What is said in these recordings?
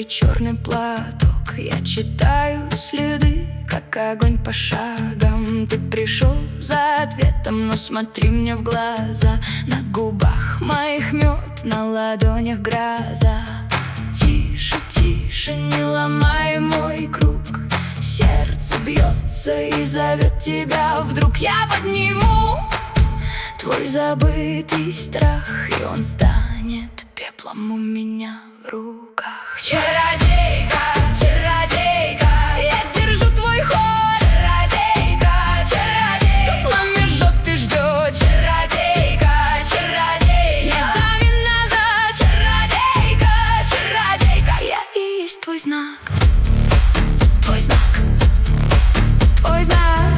мокрый черный платок. Я читаю следы, как огонь по шагам. Ты пришел за ответом, но смотри мне в глаза. На губах моих мед, на ладонях гроза. Тише, тише, не ломай мой круг. Сердце бьется и зовет тебя. Вдруг я подниму твой забытый страх, и он станет пеплом у меня в руках. Чародейка, чародейка, я держу твой ход. Чародейка, чародейка, пламя жжет и ждет. Чародейка, чародейка, не зови назад. Чародейка, чародейка, я и есть твой знак. Твой знак, твой знак.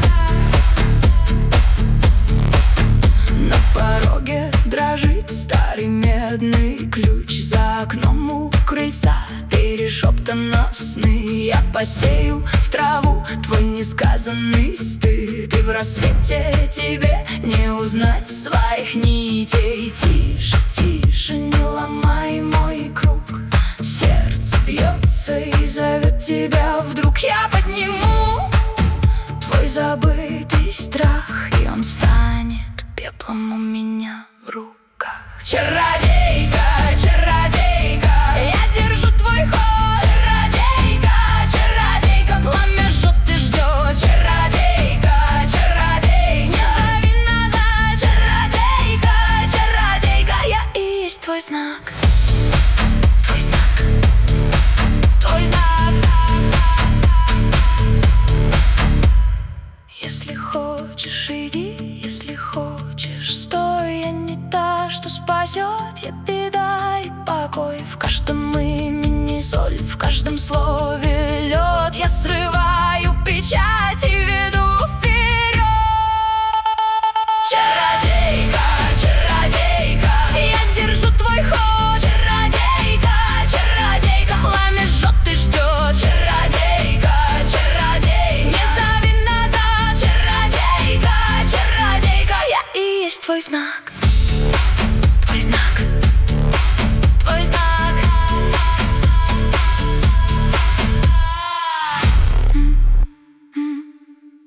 На пороге дрожит старый медный ключ. За окном у крыльца перешептано в сны. Я посею в траву твой несказанный стыд, и в рассвете тебе не узнать своих нитей. Тише, тише, не ломай мой круг. Сердце бьется и зовет тебя. Вдруг я подниму твой забытый страх, и он станет пеплом у меня в руках. Чародейка, чародейка, я держу твой ход. Чародейка, чародейка, пламя жжет и ждет. Чародейка, чародейка, не зови назад. Чародейка, чародейка, я и есть твой знак. Твой знак, твой знак. Если хочешь, иди, если хочешь, стой. Я не та, что спасет, я беда и покой. В каждом имени соль, в каждом слове лед. Я срываю печать и веду вперед. Чародейка, чародейка, я держу твой ход. Чародейка, чародейка, пламя жжет и ждет. Чародейка, чародейка, не зови назад. Чародейка, чародейка, я и есть твой знак.